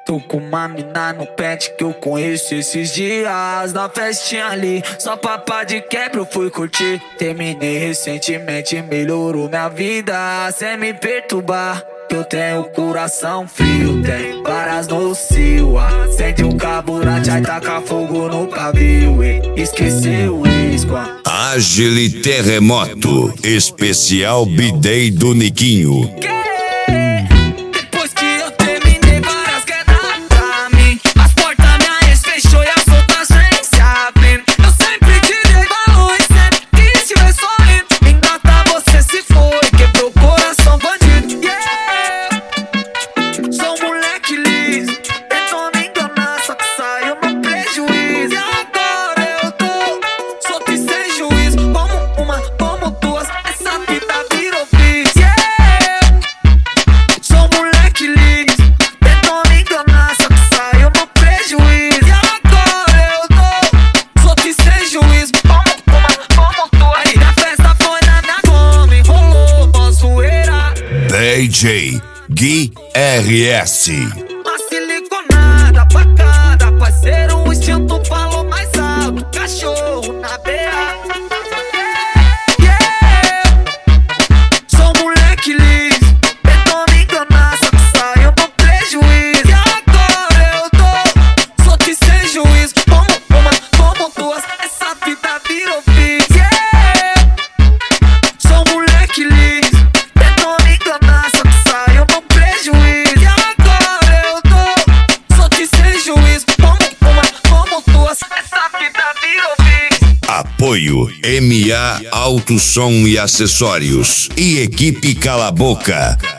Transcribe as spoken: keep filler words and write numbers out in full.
Tô com uma mina no pet que eu conheço esses dias. Na festinha ali, só papá de quebra eu fui curtir. Terminei recentemente, melhorou minha vida. Sem me perturbar, que eu tenho coração frio. Tem várias no cio, acende o carburante, aí taca fogo no pavio e esqueceu o isco. Agile Terremoto, especial B-Day do Niquinho. D J Gui R S. Uma siliconada pra cada parceiro, o instinto falou mais alto. Cachorro na beira. Yeah. Sou moleque liso, tentou me enganar, só que saiu no prejuízo. E agora eu tô solto e sem juízo. Como uma, como duas, essa vida virou vício. Yeah. Sou moleque liso, tentou me enganar, só que saiu no prejuízo. E agora eu tô solto e sem juízo. Como uma, como duas, essa vida virou vício. Apoio M A Auto Som e Acessórios e Equipe Cala Boca.